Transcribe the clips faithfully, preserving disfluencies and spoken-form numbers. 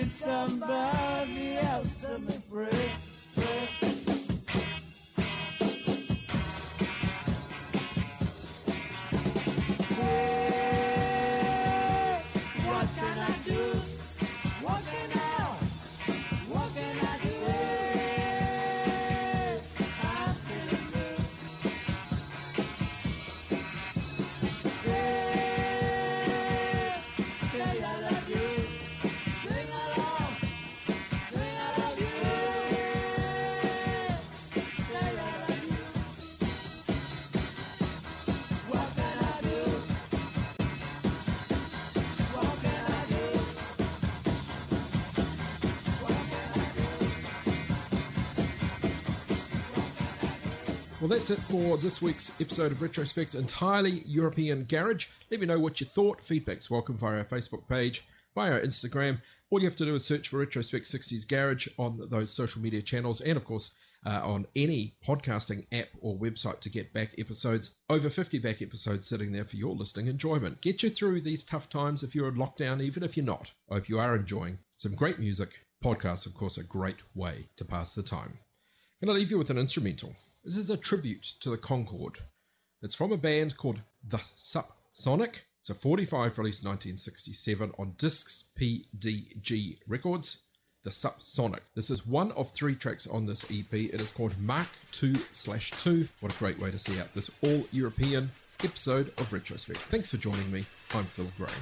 need somebody else to be free. Well, that's it for this week's episode of Retrospect, entirely European Garage. Let me know what you thought. Feedback's welcome via our Facebook page, via our Instagram. All you have to do is search for Retrospect sixties Garage on those social media channels, and of course uh, on any podcasting app or website to get back episodes. Over fifty back episodes sitting there for your listening enjoyment. Get you through these tough times if you're in lockdown, even if you're not. I hope you are enjoying some great music. Podcasts, of course, a great way to pass the time. I'm going to leave you with an instrumental. This is a tribute to the Concorde. It's from a band called The Subsonic. It's a forty-five released nineteen sixty-seven on Discs P D G Records. The Subsonic. This is one of three tracks on this E P. It is called Mark two slash two. What a great way to see out this all-European episode of Retrospect. Thanks for joining me. I'm Phil Gray.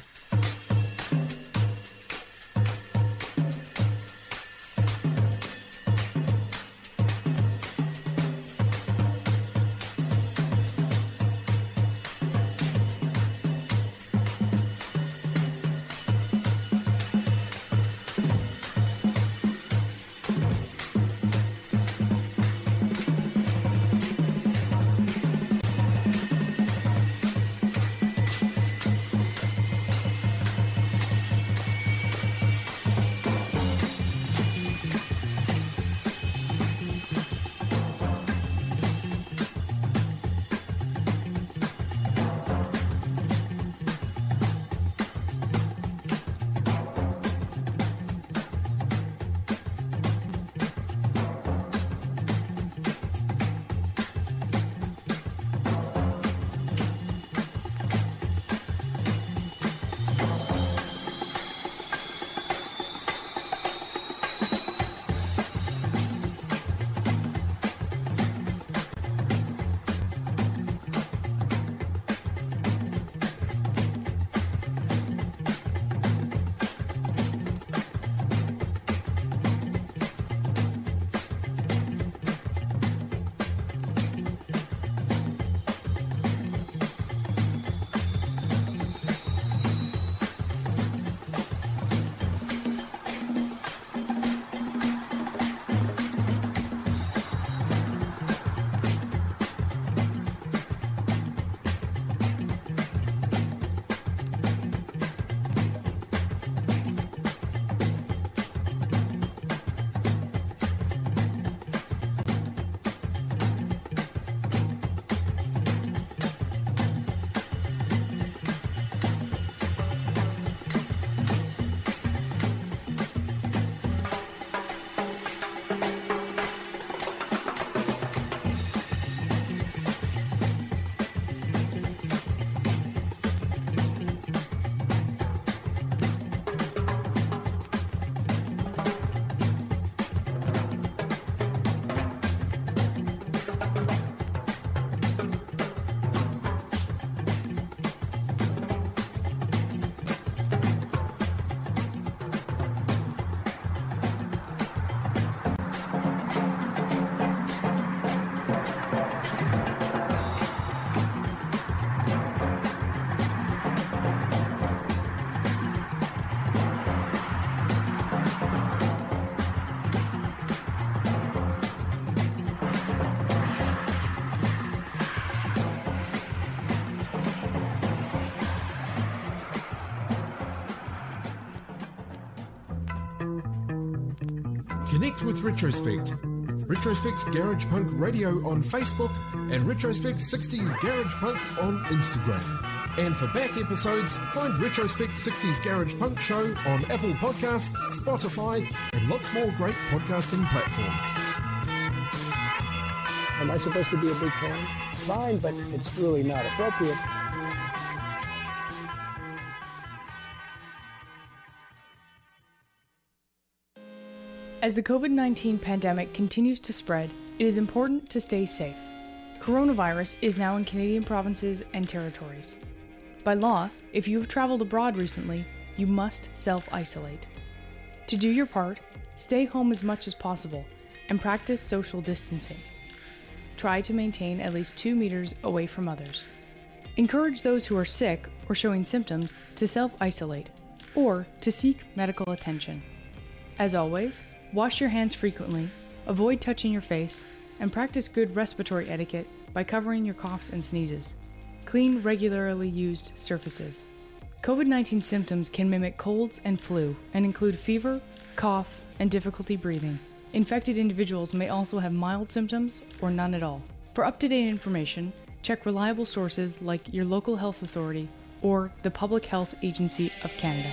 Connect with Retrospect. Retrospect's Garage Punk Radio on Facebook and Retrospect sixties Garage Punk on Instagram. And for back episodes, find Retrospect sixties Garage Punk Show on Apple Podcasts, Spotify, and lots more great podcasting platforms. Am I supposed to be a big fan? Fine, but it's really not appropriate. As the COVID nineteen pandemic continues to spread, it is important to stay safe. Coronavirus is now in Canadian provinces and territories. By law, if you have traveled abroad recently, you must self-isolate. To do your part, stay home as much as possible and practice social distancing. Try to maintain at least two meters away from others. Encourage those who are sick or showing symptoms to self-isolate or to seek medical attention. As always, wash your hands frequently, avoid touching your face, and practice good respiratory etiquette by covering your coughs and sneezes. Clean regularly used surfaces. COVID nineteen symptoms can mimic colds and flu and include fever, cough, and difficulty breathing. Infected individuals may also have mild symptoms or none at all. For up-to-date information, check reliable sources like your local health authority or the Public Health Agency of Canada.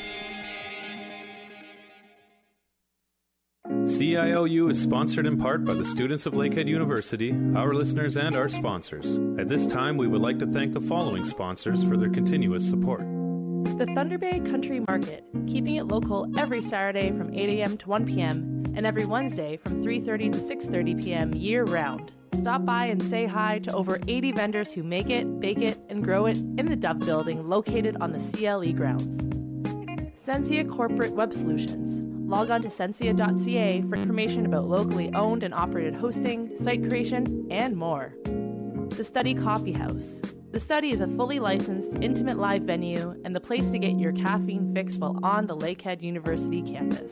C I O U is sponsored in part by the students of Lakehead University, our listeners, and our sponsors. At this time, we would like to thank the following sponsors for their continuous support. The Thunder Bay Country Market, keeping it local every Saturday from eight a.m. to one p.m. and every Wednesday from three thirty to six thirty p.m. year-round. Stop by and say hi to over eighty vendors who make it, bake it, and grow it in the Dove Building located on the C L E grounds. Sensia Corporate Web Solutions. Log on to sensia dot c a for information about locally owned and operated hosting, site creation, and more. The Study Coffee House. The Study is a fully licensed, intimate live venue and the place to get your caffeine fix while on the Lakehead University campus.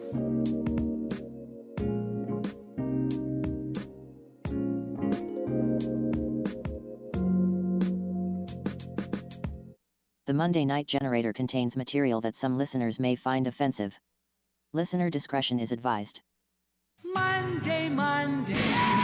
The Monday Night Generator contains material that some listeners may find offensive. Listener discretion is advised. Monday, Monday.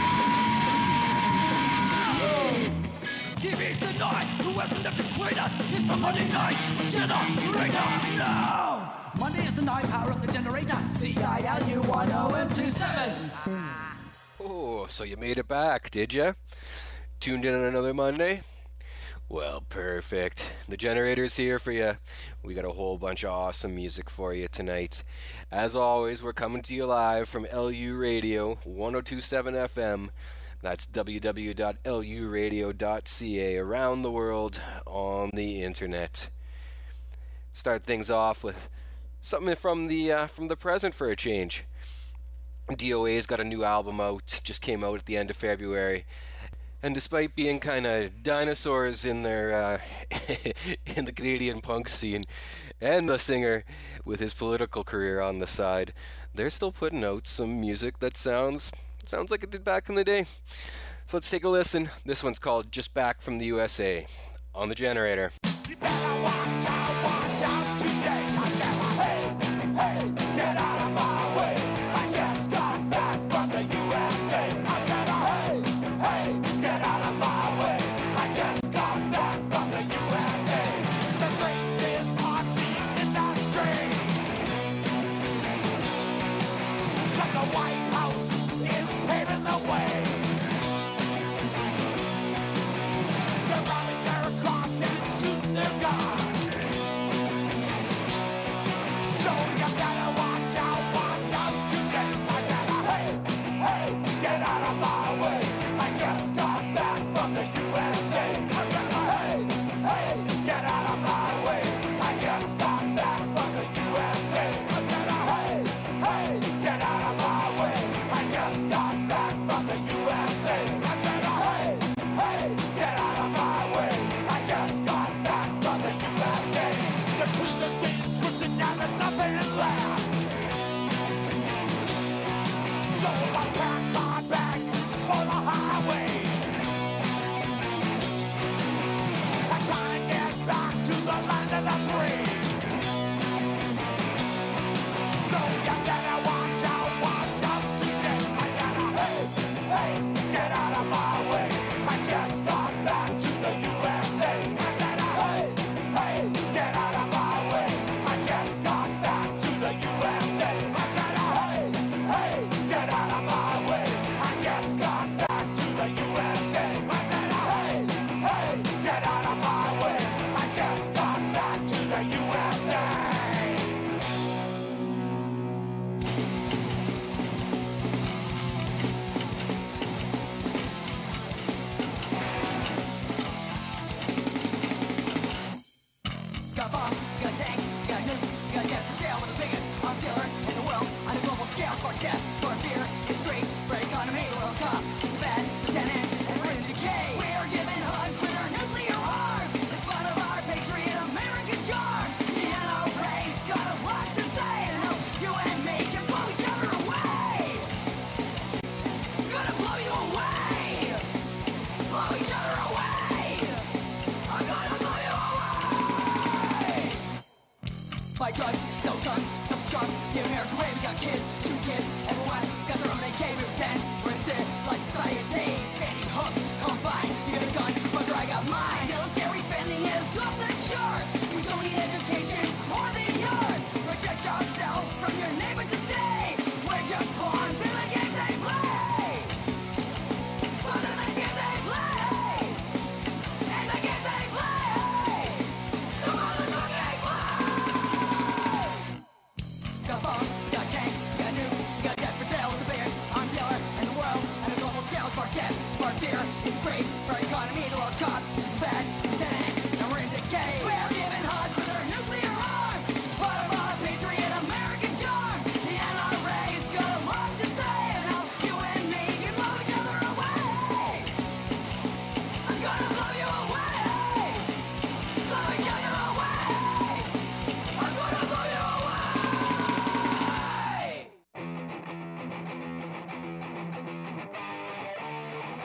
T V's the night. Who hasn't left a crater? It's the Monday Night Generator. No! Monday is the night power of the generator. C I L U one oh and two seven. Oh, so you made it back, did ya? Tuned in on another Monday? Well, perfect. The generator's here for you. We got a whole bunch of awesome music for you tonight. As always, we're coming to you live from L U Radio one oh two point seven F M. That's w w w dot l u radio dot c a, around the world on the internet. Start things off with something from the uh, from the present for a change. D O A's got a new album out, just came out at the end of February. And despite being kind of dinosaurs in their uh, in the Canadian punk scene, and the singer with his political career on the side, they're still putting out some music that sounds sounds like it did back in the day. So let's take a listen. This one's called Just Back from the U S A on the Generator. You better watch out, watch out today. I said, hey, hey, get out of my way. I just got back from the U S A. I said, hey, hey, get out of my way. I just got back from the U S A. The racist party industry. Like the White House is paving the way. They're robbing their crops and shooting their guns. So you gotta watch out, watch out today. I said, hey, hey, get out of my way. I just got back from the U S A. I said, hey, hey, get out of my way. I just got back from the U S A. I said, hey, hey, get out of my way. I just got back from the U S A. I said, hey, hey, get out of my way. I just got back from the U S A. The prison being twisted down, there's nothing left. So I packed my bags for the highway. I try and get back to the land of the free. So you better watch out, watch out today. I said, hey, hey, get out of my way. I just got back to the U S A. I said, hey,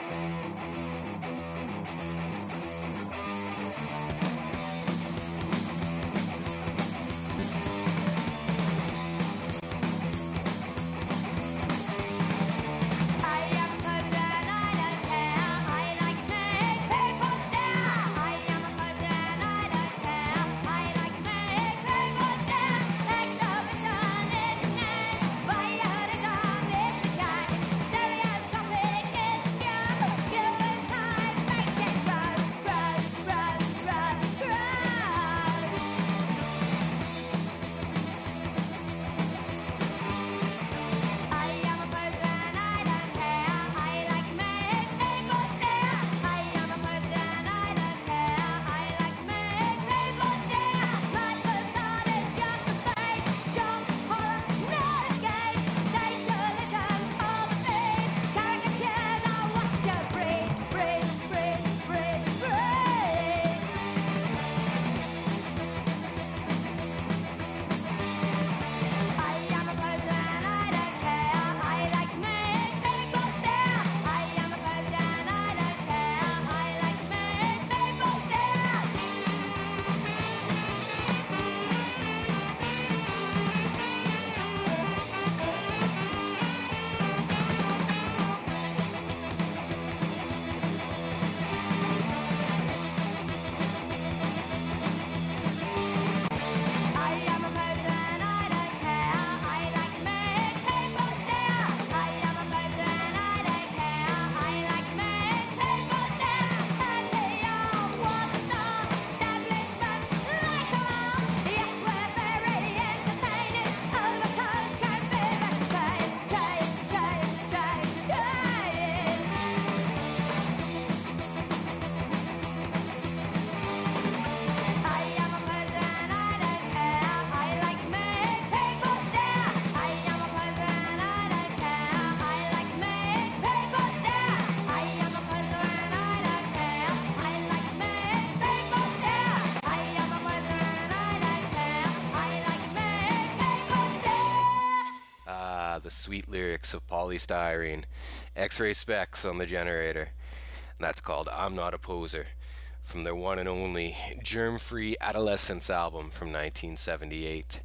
The sweet lyrics of Polystyrene, X-Ray Specs on the Generator. And that's called I'm Not a Poser, from their one and only Germ-Free Adolescence album from nineteen seventy-eight.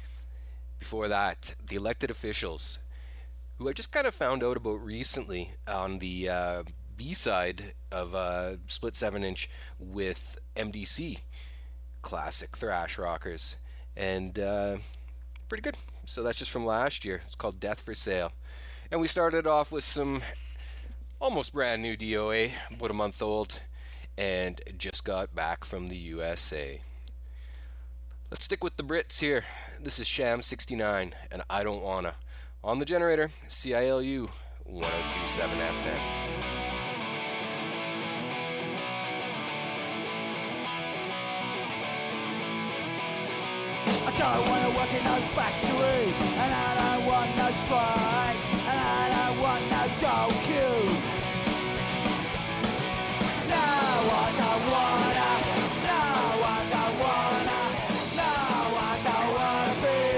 Before that, The Elected Officials, who I just kind of found out about recently on the uh, B-side of uh, Split seven inch with M D C, classic thrash rockers, and uh, pretty good. So that's just from last year. It's called Death for Sale. And we started off with some almost brand new D O A, about a month old, and just got back from the U S A. Let's stick with the Brits here. This is Sham sixty-nine, and I Don't Wanna. On the Generator, C I L U one oh two point seven F M. I don't want to work in no factory, and I don't want no strike, and I don't want no gold queue. No, I don't wanna, no, I don't wanna, no, I don't wanna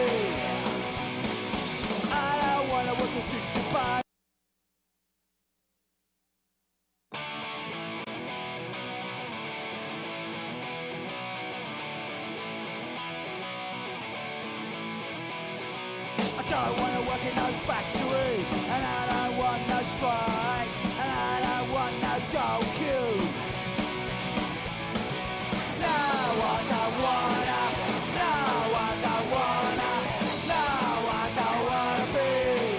be. I don't wanna work till sixty-five. I don't wanna work in no factory, and I don't want no strike, and I don't want no gold queue. No, I don't wanna, no, I don't wanna, no, I don't wanna be.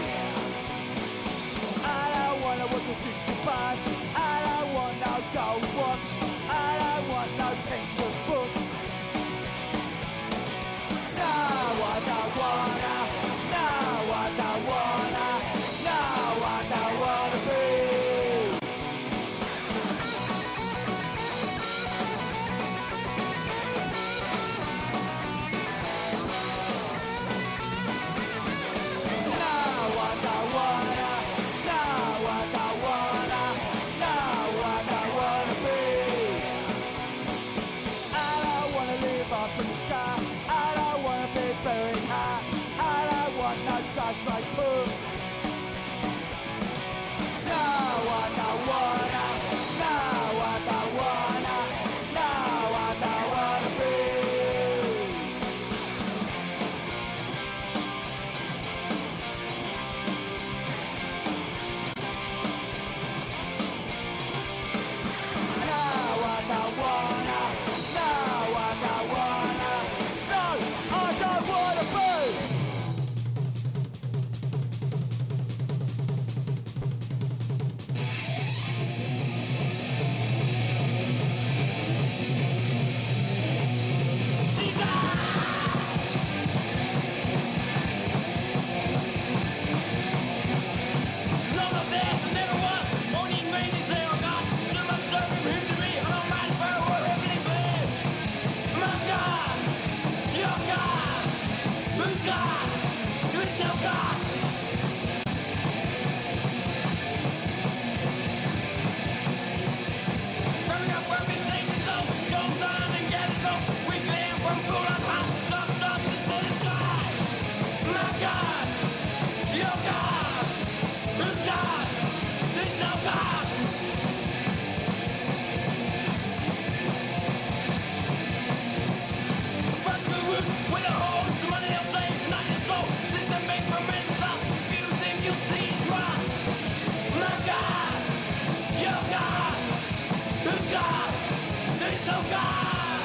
I don't wanna work till sixty-five, I don't want no gold watch, I don't want no pension book. No, I don't wanna. I don't wanna, no, I don't wanna be. No, I don't wanna, no, I don't wanna, no, I don't wanna be. no God.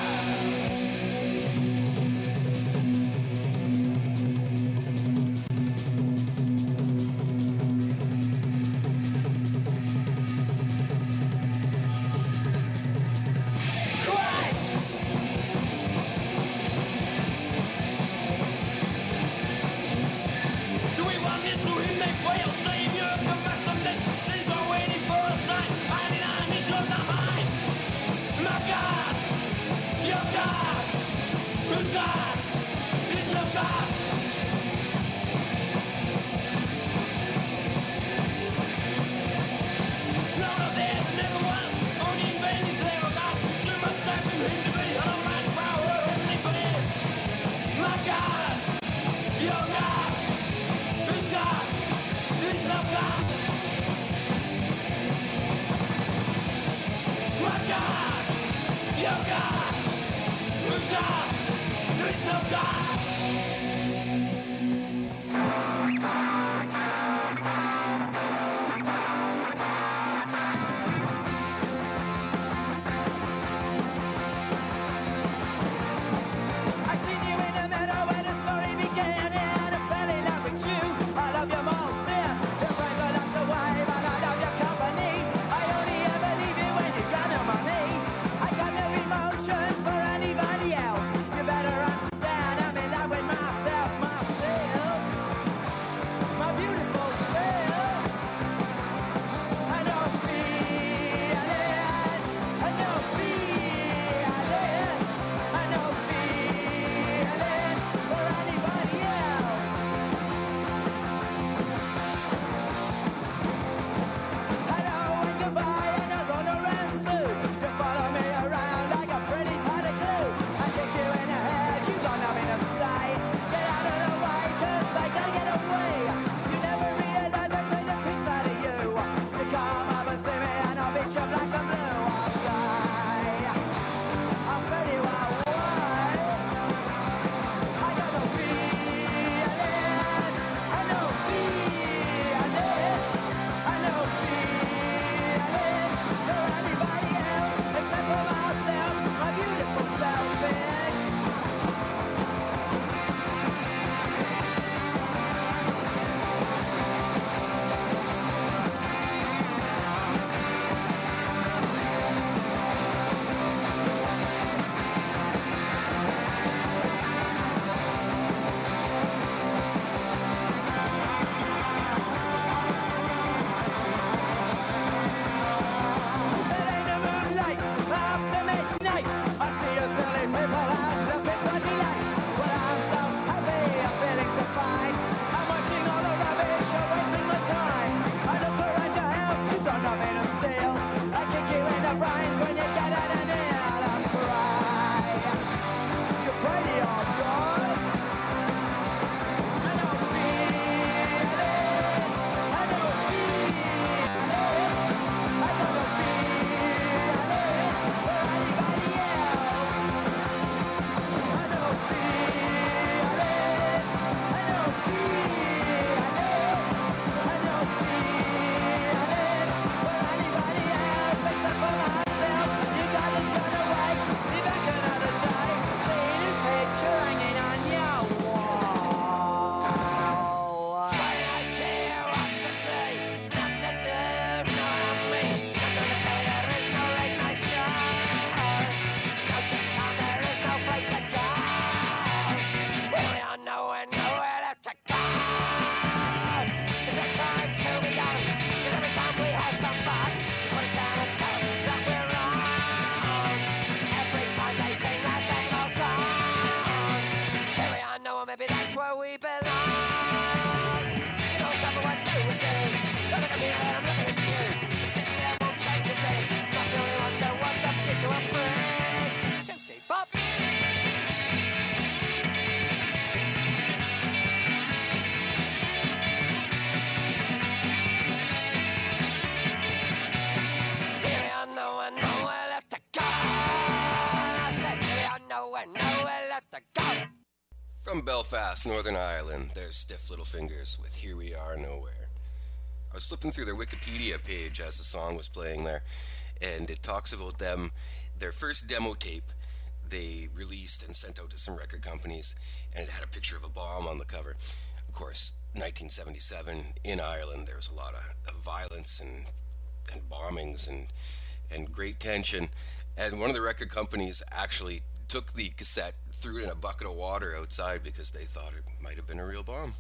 From Belfast, Northern Ireland, there's Stiff Little Fingers with Here We Are Nowhere. I was flipping through their Wikipedia page as the song was playing there, and it talks about them. their first demo tape they released and sent out to some record companies, and it had a picture of a bomb on the cover. Of course, nineteen seventy-seven in Ireland, there was a lot of, of violence and and bombings and and great tension. And one of the record companies actually took the cassette, threw it in a bucket of water outside because they thought it might have been a real bomb.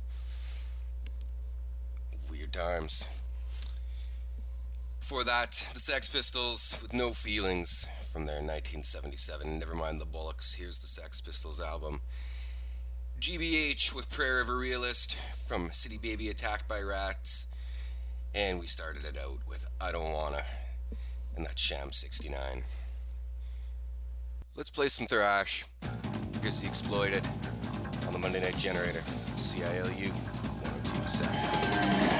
Weird times. Before that, the Sex Pistols with No Feelings from their nineteen seventy-seven Never Mind the Bollocks. Here's the Sex Pistols album. G B H with Prayer of a Realist from City Baby Attacked by Rats. And we started it out with I Don't Wanna, and that's Sham sixty-nine. Let's play some thrash. Here's The Exploited on the Monday Night Generator. C I L U one oh two seven.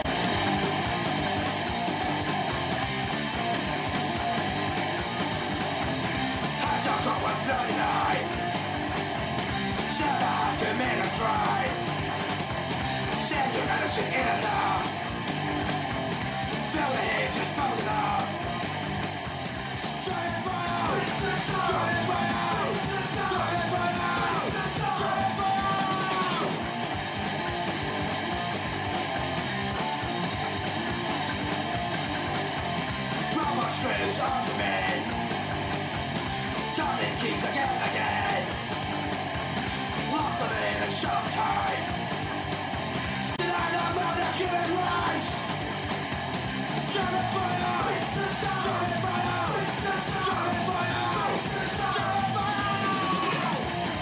Said you're innocent enough. Feel the hate just building up. Try it burn out. Try it burn out. Try it burn out. Try it burn out. Rubber strings of the men. Turning keys again and again. Lost them in a short time. Human rights. Turn it by out. Turn it by out. Turn it by out. Turn it by out.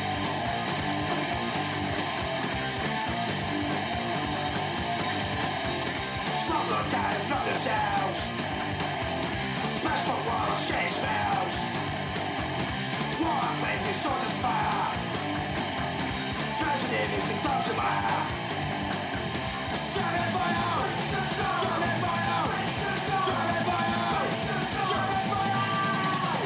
Stop the time from the sounds. Passport wall of shade smells. War blazing soldiers fire. President makes the thumbs in my eye. Turn it by out! Turn it by out! Turn it by out! Turn it by out!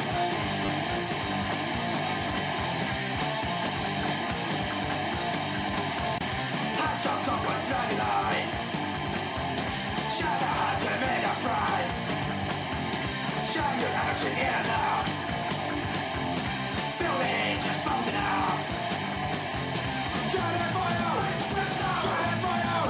Hands up, got one Friday night. Shout the heart to me to pride. Shout your action enough. Feel the hate just bumping up. Turn it by out! Turn it by out!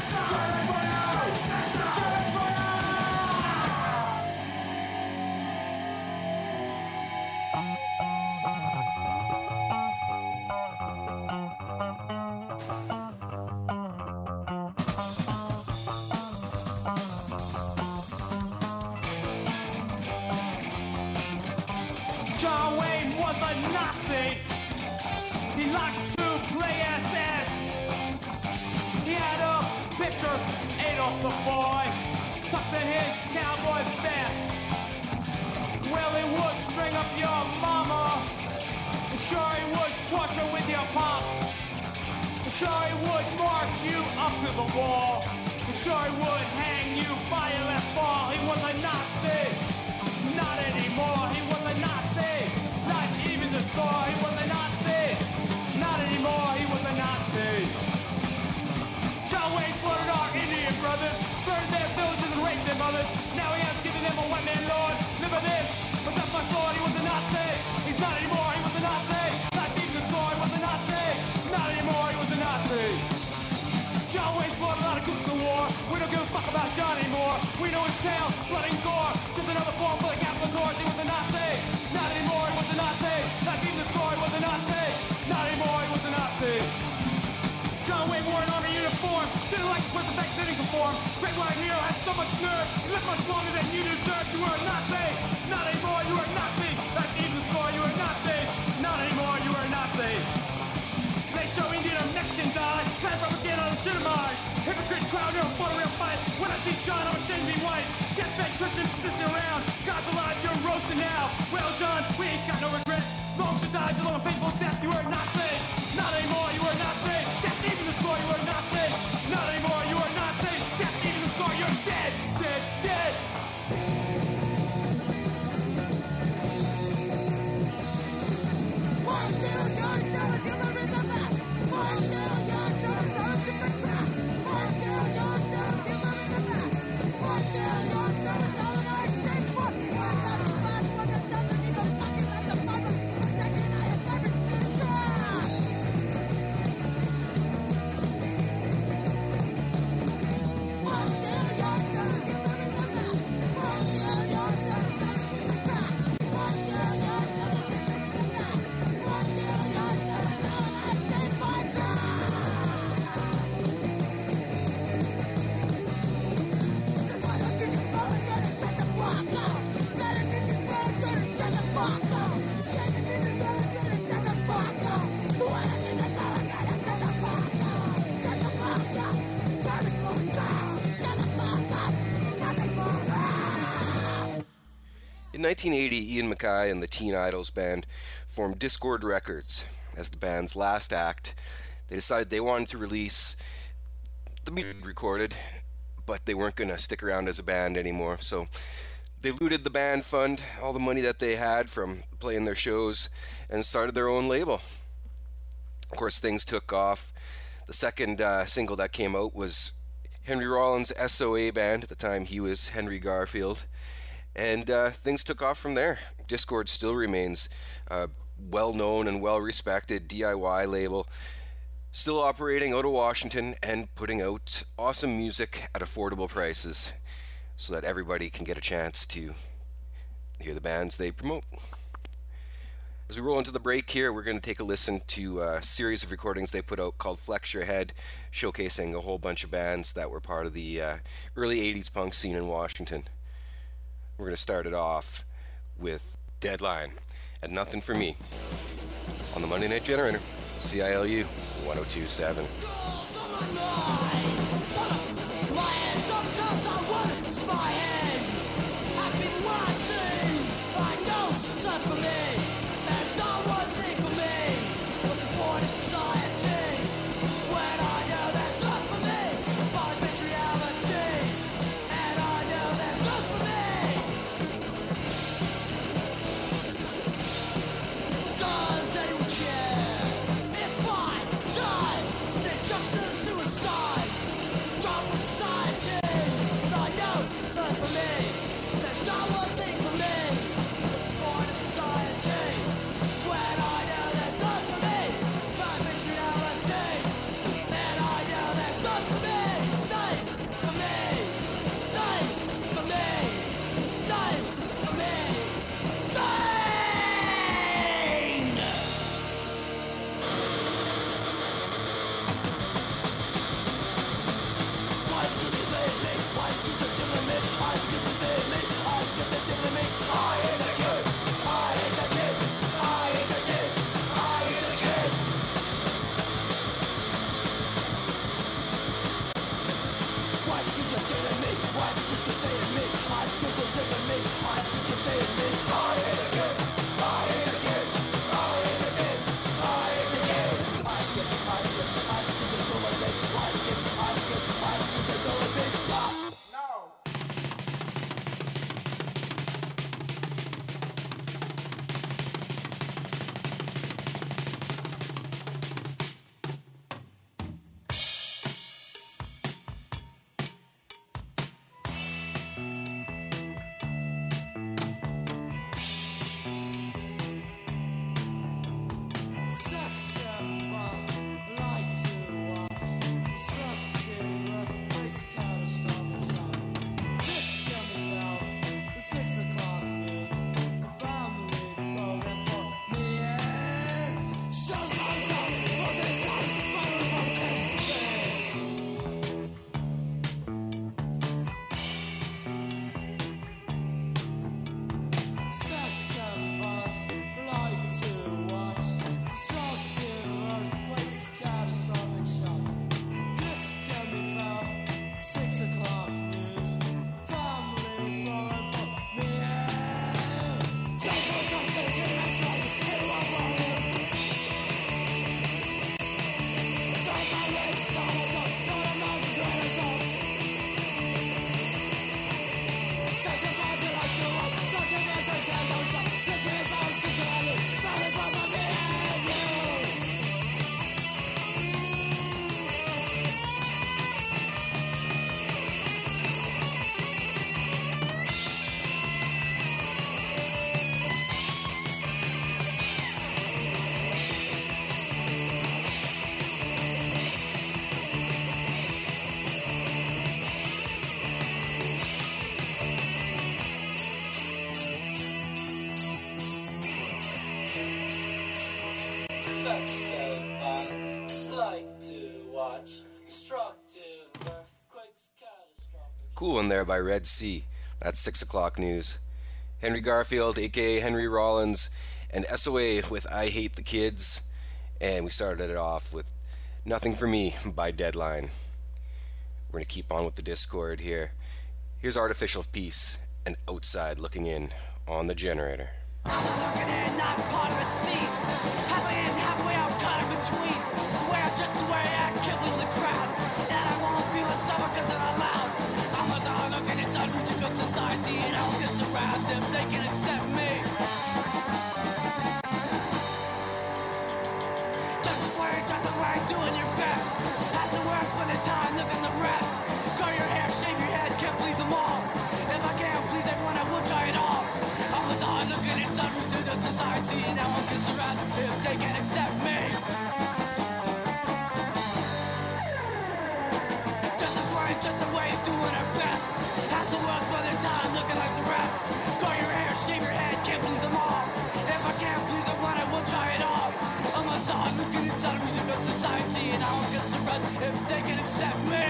John Wayne was a Nazi. He liked to play S S. He had a picture, Adolf the boy, tucked in his cowboy vest. Well, he would string up your mama. Sure, he would torture with your pop. Sure, he would march you up to the wall. Sure, he would hang you by your left ball. He was a Nazi. Not anymore. He was a Nazi. Not even the score. He was a Nazi. Not anymore. He was a Nazi. John Wayne slaughtered our Indian brothers, burned their villages and raped their mothers. Now he has given them a one-man lord. Remember this, but that's my sword. He was a Nazi. He's not anymore. He was a Nazi. Not even the score. He was a Nazi. Not anymore. He was a Nazi. John Wayne slaughtered a lot of cooks in the war. We don't give a fuck about John anymore. We know his tale, blood and gore. Just another form for the capitalist horse. He was a Nazi. Not anymore. He was a Nazi. Not even the score. He was a Nazi. Not anymore. He was a Nazi. John Wayne wore an army uniform. Didn't like to switch the facts, didn't conform. Red White Hero had so much nerve. He lived much longer than you deserved. You were a Nazi. Not anymore. You were a Nazi. Not even the score. You were a Nazi. Not anymore. You were a Nazi. They show Indian or Mexican die. Kind of propaganda legitimized. Hypocrite crowd, you're a photo real fight. When I see John, I'm ashamed to be white. Get fake Christians position around. God's alive, you're roasting now. Well, John, we ain't got no regret. Long to die, just on a painful death. You were a Nazi. Not anymore, you were a Nazi. Death even the score, you were a Nazi. Not anymore, you were a Nazi. Death even the score, you're dead, dead, dead. One, two, nine, seven, give me the back. One, two, nine, seven, give me the back. One, two, nine, seven, give me the back. In nineteen eighty, Ian MacKaye and the Teen Idols band formed Discord Records as the band's last act. They decided they wanted to release the music recorded, but they weren't going to stick around as a band anymore. So they looted the band fund, all the money that they had from playing their shows, and started their own label. Of course, things took off. The second uh, single that came out was Henry Rollins' S O A band. At the time, he was Henry Garfield. And uh, things took off from there. Discord still remains a well-known and well-respected D I Y label, still operating out of Washington and putting out awesome music at affordable prices so that everybody can get a chance to hear the bands they promote. As we roll into the break here, we're going to take a listen to a series of recordings they put out called Flex Your Head, showcasing a whole bunch of bands that were part of the uh, early eighties punk scene in Washington. We're going to start it off with Deadline and Nothing For Me on the Monday Night Generator, C I L U one oh two point seven. Sometimes I want it's my head. I've been watching. I know it's not for me. There's not one thing for me. What's the point of society when I know there's not for me? Find this reality, and I know there's not for me. Does anyone care if I die? Is it just a suicide? Drop from society. I know it's not for me. There's not one thing for me. What's the point of society when I know there's none for me? Find this reality, and I know there's none for me. None for me. None for me. None for me. None. Cool one there by Red Sea. That's six o'clock news. Henry Garfield, aka Henry Rollins, and S O A with I Hate the Kids. And we started it off with Nothing For Me by Deadline. We're going to keep on with the Discord here. Here's Artificial Peace and Outside Looking In on the generator. Looking in, not part of a scene. Halfway in, halfway out, caught in between. Where just the way I can't leave the crowd. And I won't be myself because I'm not loud. I'm a dog looking at unreachable society, and I will get surrounded if they can accept me. Just the way, just the way, doing your best. Have the work, spend the time, look at the rest. Curl your hair, shave your head, can't please them all. If I can't please everyone, I will try it all. I'm a dog looking at unreachable society, and I won't get surrounded if they can accept me. Just a way of doing our best. Have to work by their time, looking like the rest. Curl your hair, shave your head, can't please them all. If I can't please everyone, I will try it all. I'm a dog looking inside a music of society, and I won't get surrounded if they can accept me.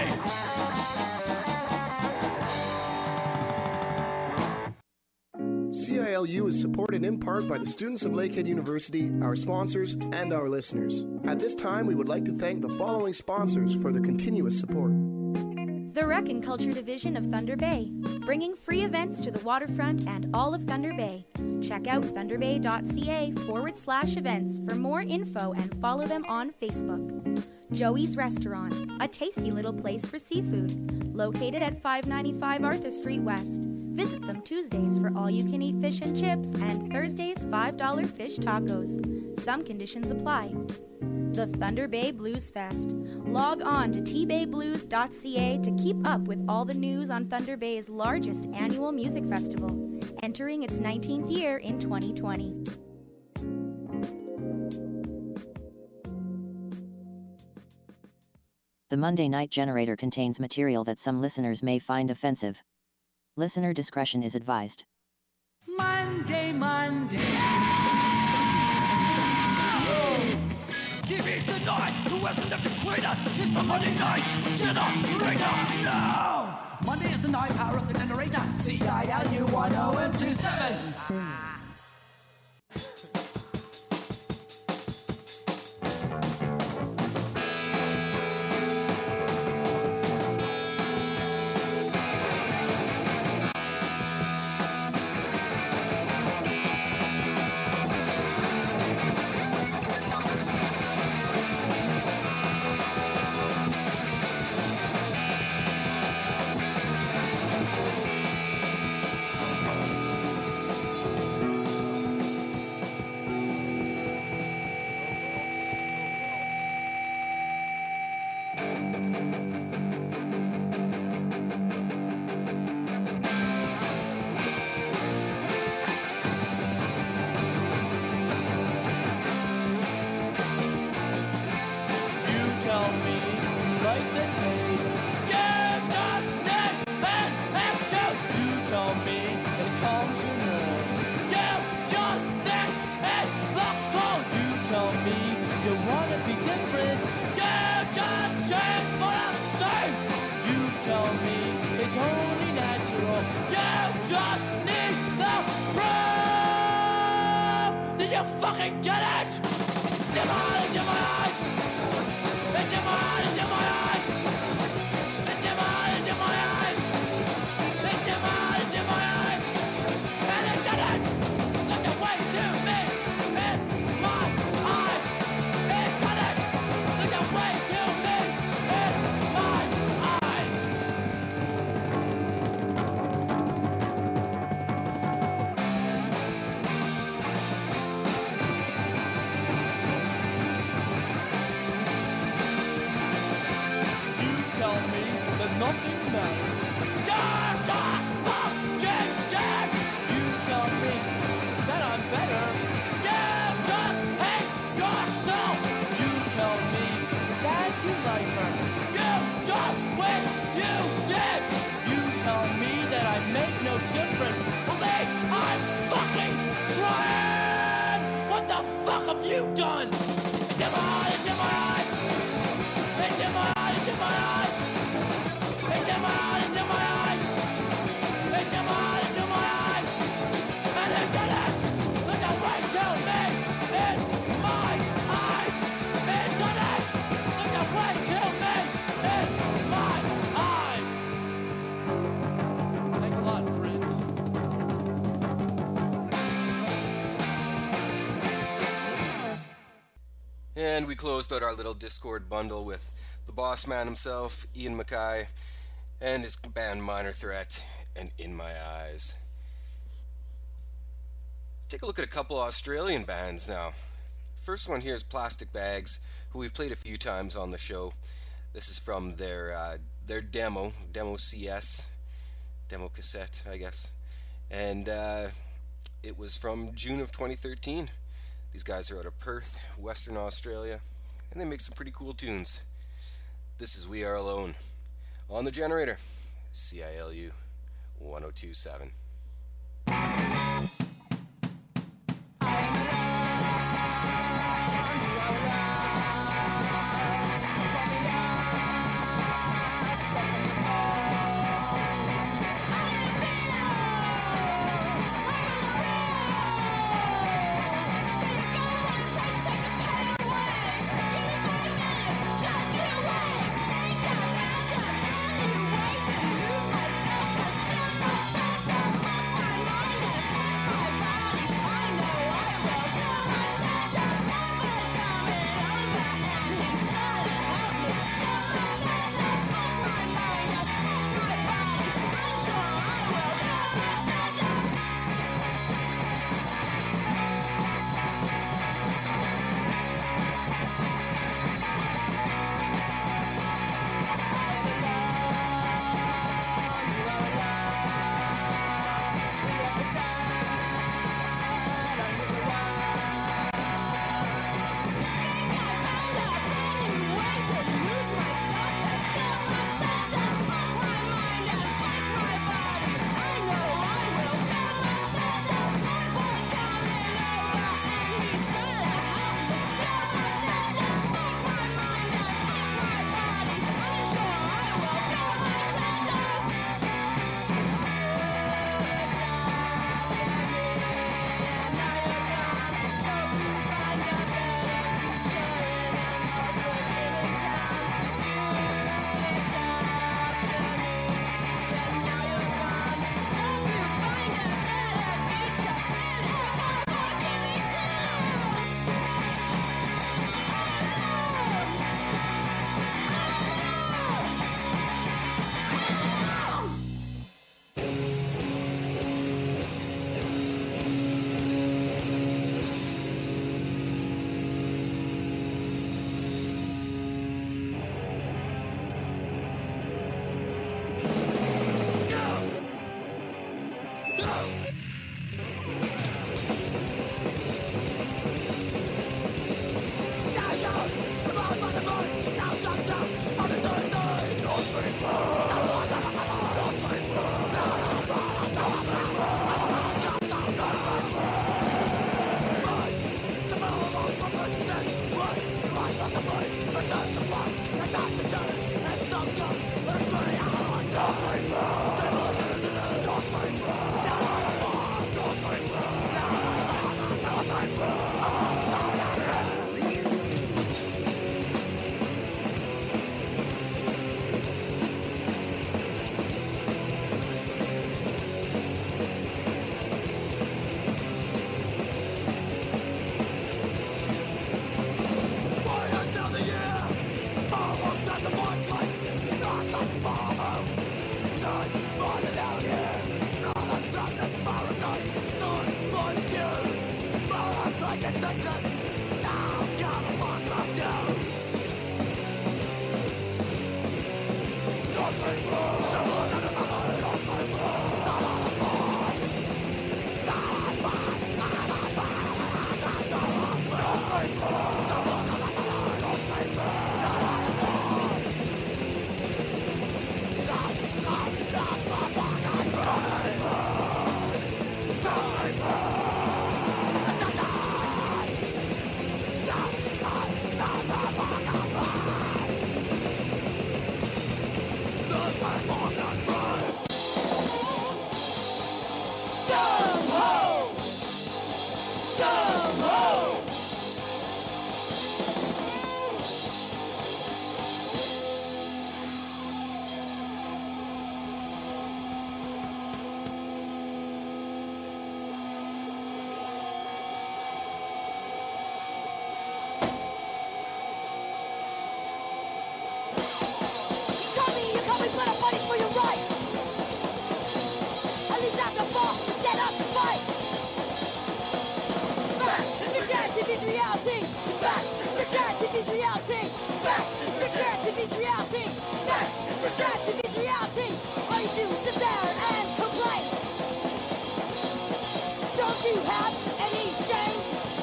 C I L U is supported in part by the students of Lakehead University, our sponsors, and our listeners. At this time, we would like to thank the following sponsors for their continuous support. The Rec and Culture Division of Thunder Bay, bringing free events to the waterfront and all of Thunder Bay. Check out thunderbay.ca forward slash events for more info and follow them on Facebook. Joey's Restaurant, a tasty little place for seafood, located at five ninety-five Arthur Street West. Visit them Tuesdays for all-you-can-eat fish and chips and Thursdays five dollar fish tacos. Some conditions apply. The Thunder Bay Blues Fest. Log on to t bay blues dot c a to keep up with all the news on Thunder Bay's largest annual music festival, entering its nineteenth year in twenty twenty. The Monday Night Generator contains material that some listeners may find offensive. Listener discretion is advised. Monday, Monday. Give me the night, who hasn't left a crater? It's the Monday Night Generator now! Monday is the night power of the generator. C I L U one oh and two seven. And we closed out our little Discord bundle with the boss man himself, Ian Mackay, and his band Minor Threat, and In My Eyes. Take a look at a couple Australian bands now. First one here is Plastic Bags, who we've played a few times on the show. This is from their uh, their demo, Demo C S, demo cassette, I guess. And uh, it was from June of twenty thirteen. These guys are out of Perth, Western Australia, and they make some pretty cool tunes. This is We Are Alone on the Generator, C I L U one oh two point seven. Let's Richard T V's reality. Back is Richard T V's reality. Back is Richard T V's reality. All you do is sit there and complain. Don't you have any shame?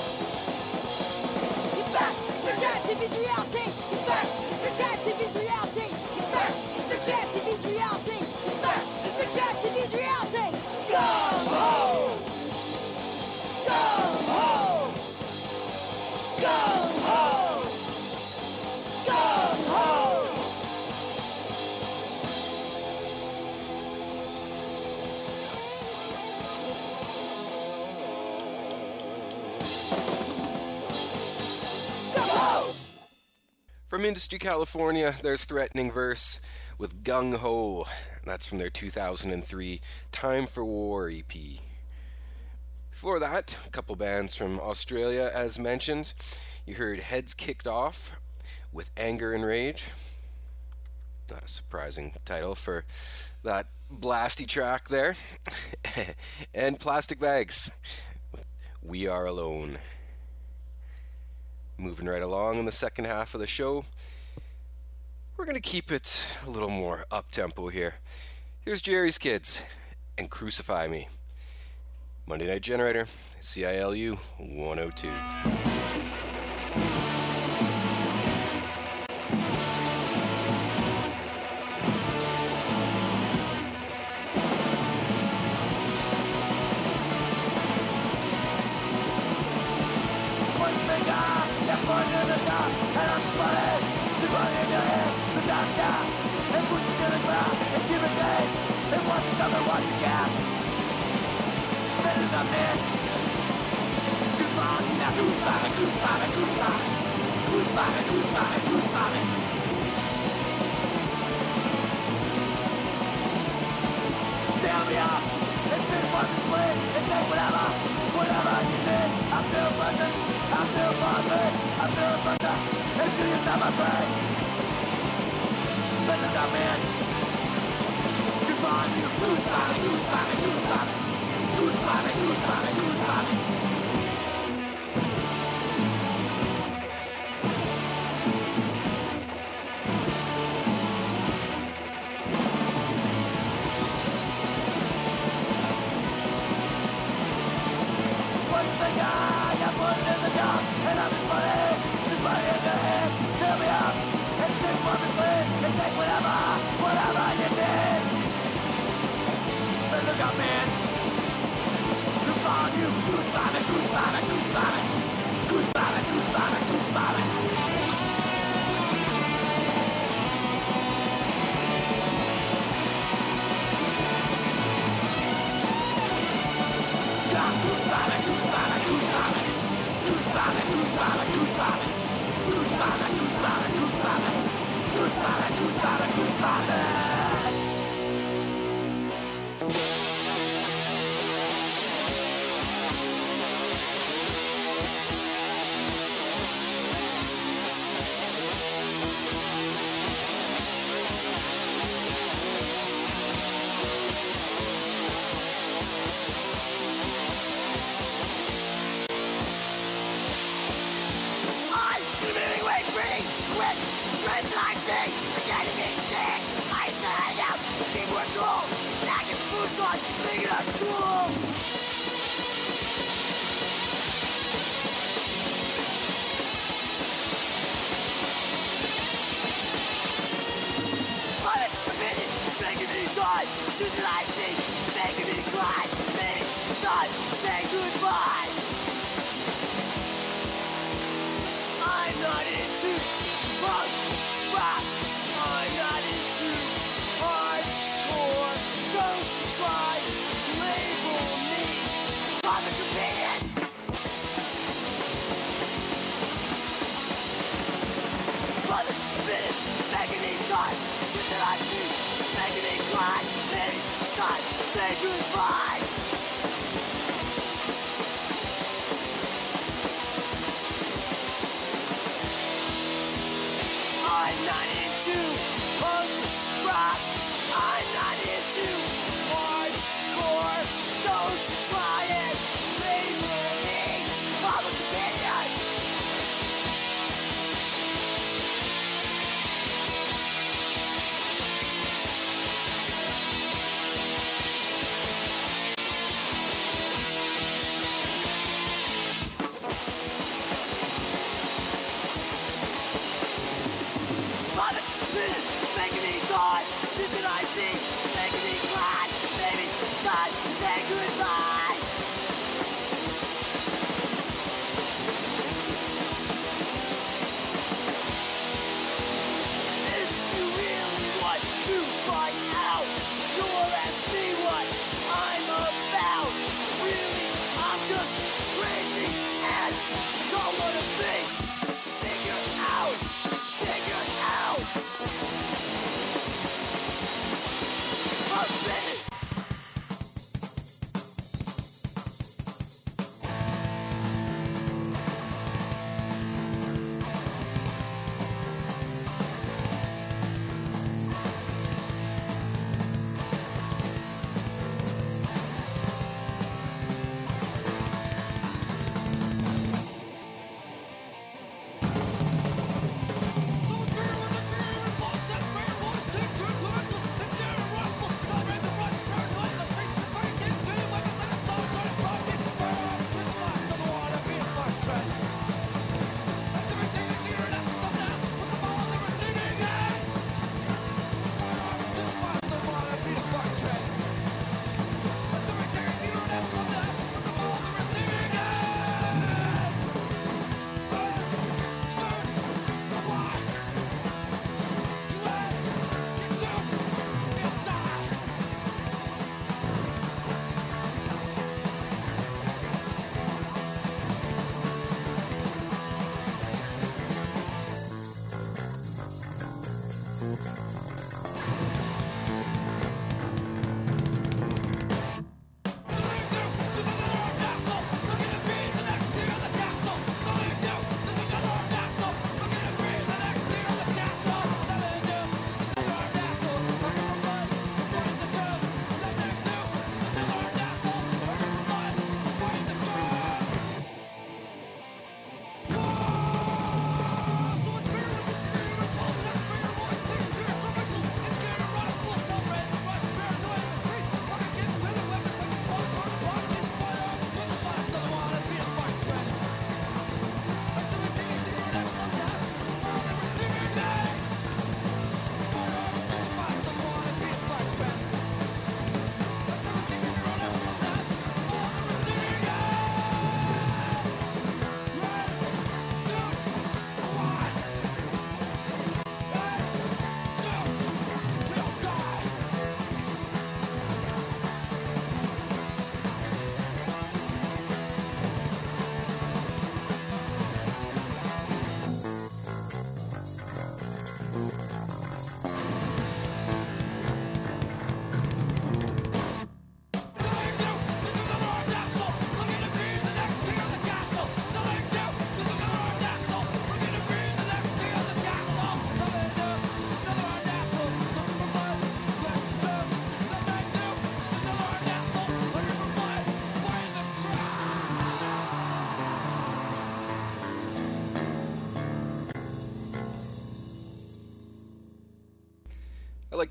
You're back is Richard T V's reality. You're back is Richard T V's reality. You're back is Richard T V's reality. You're back is Richard T V's reality. Go home! Go home! Go home! Go home! Go home! From Industry, California, there's Threatening Verse with Gung Ho. That's from their two thousand three Time for War E P. Before that, a couple bands from Australia, as mentioned. You heard Heads Kicked Off with Anger and Rage. Not a surprising title for that blasty track there. And Plastic Bags with We Are Alone. Moving right along in the second half of the show. We're going to keep it a little more up-tempo here. Here's Jerry's Kids and Crucify Me. Monday Night Generator, C I L U one oh two.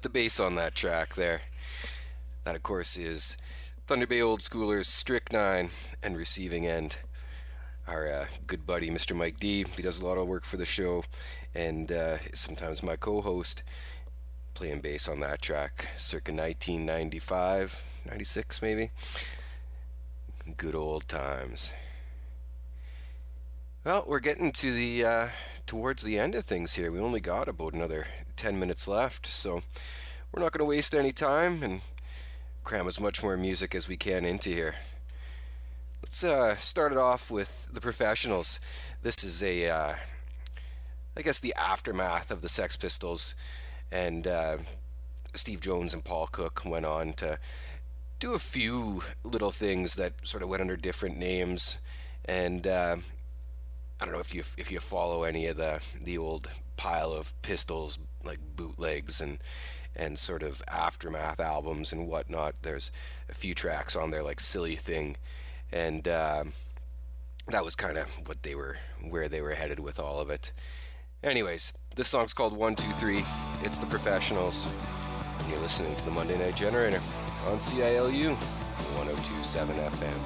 the bass on that track there. That, of course, is Thunder Bay Old Schoolers Strychnine and Receiving End. Our uh, good buddy, Mister Mike D. He does a lot of work for the show and uh, is sometimes my co-host, playing bass on that track, circa nineteen ninety-five, ninety-six maybe. Good old times. Well, we're getting to the uh, towards the end of things here. We only got about another ten minutes left, so we're not going to waste any time and cram as much more music as we can into here. Let's uh, start it off with The Professionals. This is a, uh, I guess, the aftermath of the Sex Pistols, and uh, Steve Jones and Paul Cook went on to do a few little things that sort of went under different names, and uh, I don't know if you if you follow any of the the old pile of Pistols like bootlegs and and sort of aftermath albums and whatnot. There's a few tracks on there like Silly Thing, and uh, that was kind of what they were where they were headed with all of it. Anyways, this song's called One Two Three. It's The Professionals, and you're listening to the Monday Night Generator on C I L U one oh two point seven F M.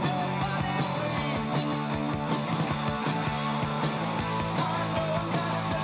I know I'm gonna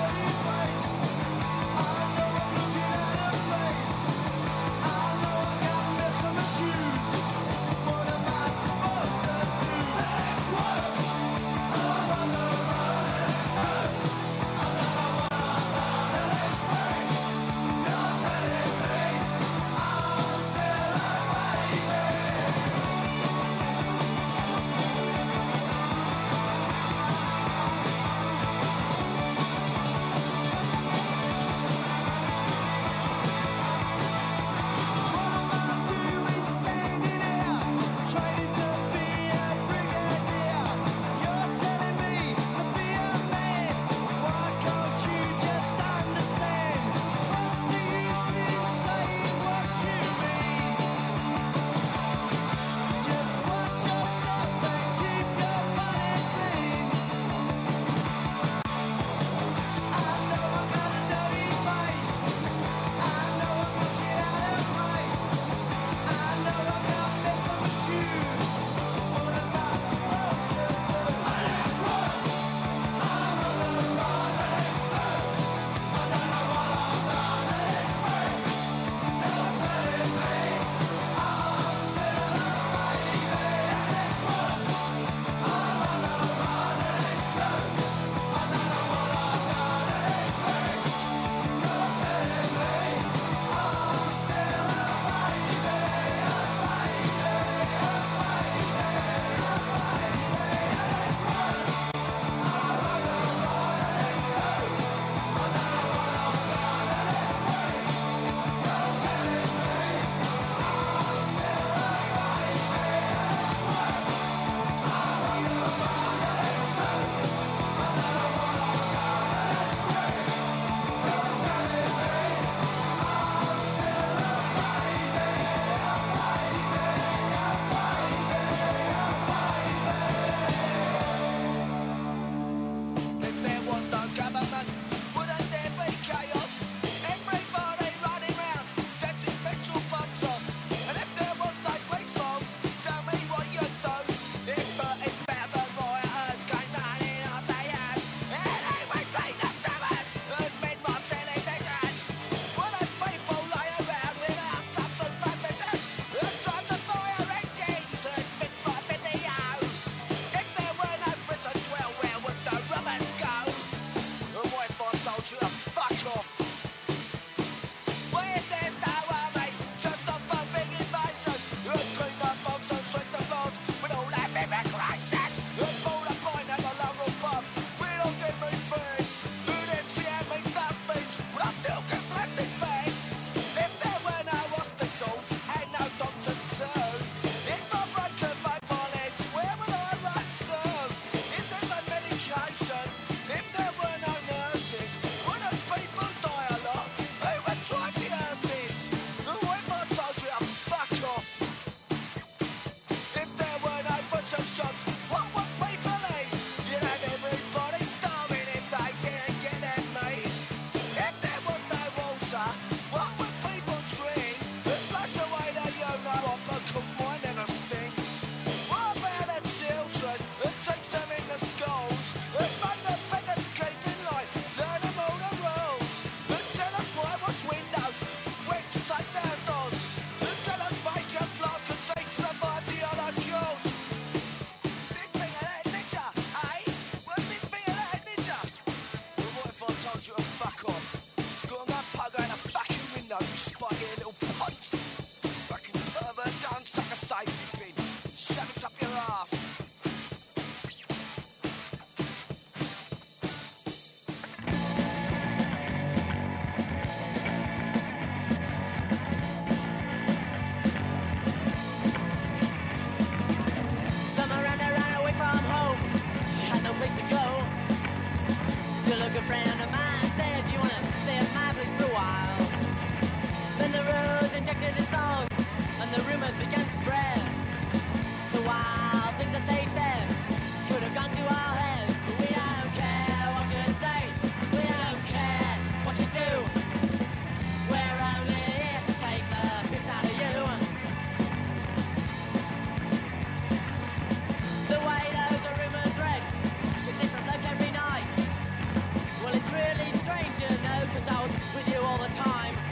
all the time.